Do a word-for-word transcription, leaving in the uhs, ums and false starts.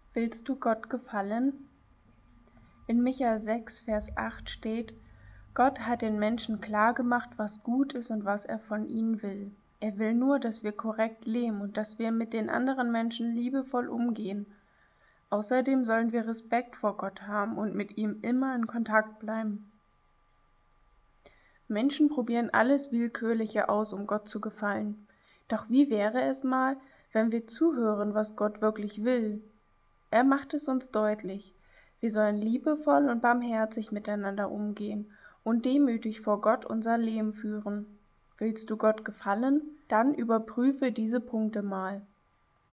Willst du Gott gefallen? In Micha sechs, Vers acht steht: Gott hat den Menschen klargemacht, was gut ist und was er von ihnen will. Er will nur, dass wir korrekt leben und dass wir mit den anderen Menschen liebevoll umgehen. Außerdem sollen wir Respekt vor Gott haben und mit ihm immer in Kontakt bleiben. Menschen probieren alles Willkürliche aus, um Gott zu gefallen. Doch wie wäre es mal, wenn wir zuhören, was Gott wirklich will? Er macht es uns deutlich. Wir sollen liebevoll und barmherzig miteinander umgehen und demütig vor Gott unser Leben führen. Willst du Gott gefallen? Dann überprüfe diese Punkte mal.